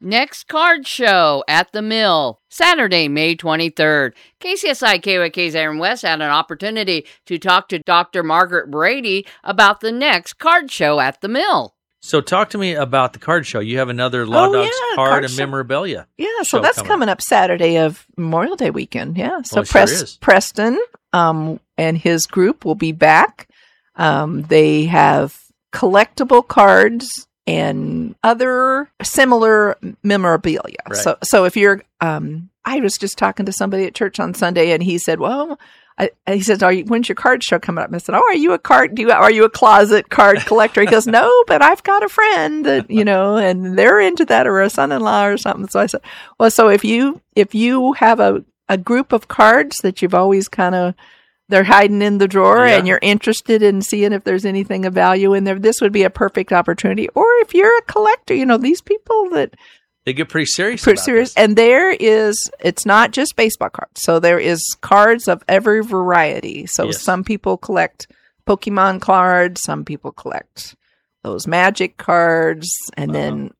Next card show at the Mill, Saturday, May 23rd. KCSI KYK's Aaron West had an opportunity to talk to Dr. Margaret Brady about the next card show at the Mill. So talk to me about the card show. You have another Law Dogs card and memorabilia. Yeah, so that's coming up Saturday of Memorial Day weekend. Yeah, so Preston and his group will be back. They have collectible cards and other similar memorabilia. Right. So if you're, I was just talking to somebody at church on Sunday, and he said, "Well," he says, "When's your card show coming up?" And I said, "Oh, are you a closet card collector?" He goes, "No, but I've got a friend that and they're into that, or a son-in-law or something." So I said, "Well, so if you have a group of cards that you've always they're hiding in the drawer and you're interested in seeing if there's anything of value in there, this would be a perfect opportunity." Or if you're a collector, these people that they get pretty serious. And it's not just baseball cards. So there is cards of every variety. So some people collect Pokemon cards, some people collect those Magic cards, and then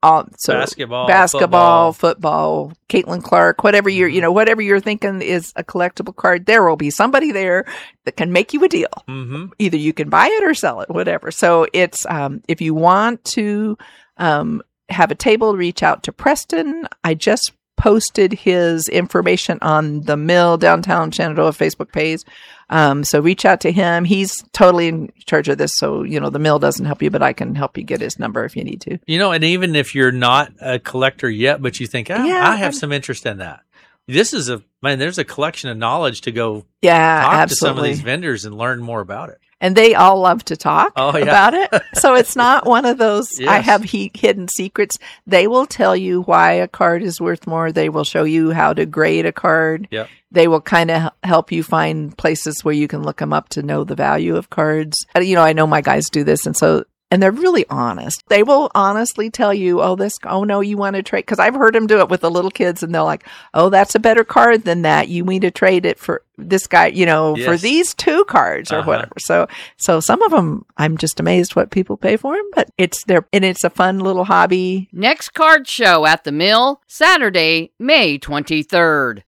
basketball, football, Caitlin Clark, whatever you're thinking is a collectible card, there will be somebody there that can make you a deal. Mm-hmm. Either you can buy it or sell it, whatever. So it's if you want to have a table, reach out to Preston. I just posted his information on the Mill Downtown Shenandoah Facebook page. So reach out to him. He's totally in charge of this. So, the Mill doesn't help you, but I can help you get his number if you need to. And even if you're not a collector yet, but you think, I have some interest in that. This is there's a collection of knowledge to go talk to some of these vendors and learn more about it. And they all love to talk about it. So it's not one of those, I have hidden secrets. They will tell you why a card is worth more. They will show you how to grade a card. Yep. They will kind of help you find places where you can look them up to know the value of cards. I know my guys do this. And they're really honest. They will honestly tell you, oh no, you want to trade. Because I've heard them do it with the little kids, and they're like, oh, that's a better card than that. You need to trade it for this guy, for these two cards or whatever. So some of them, I'm just amazed what people pay for them, but it's a fun little hobby. Next card show at the Mill, Saturday, May 23rd.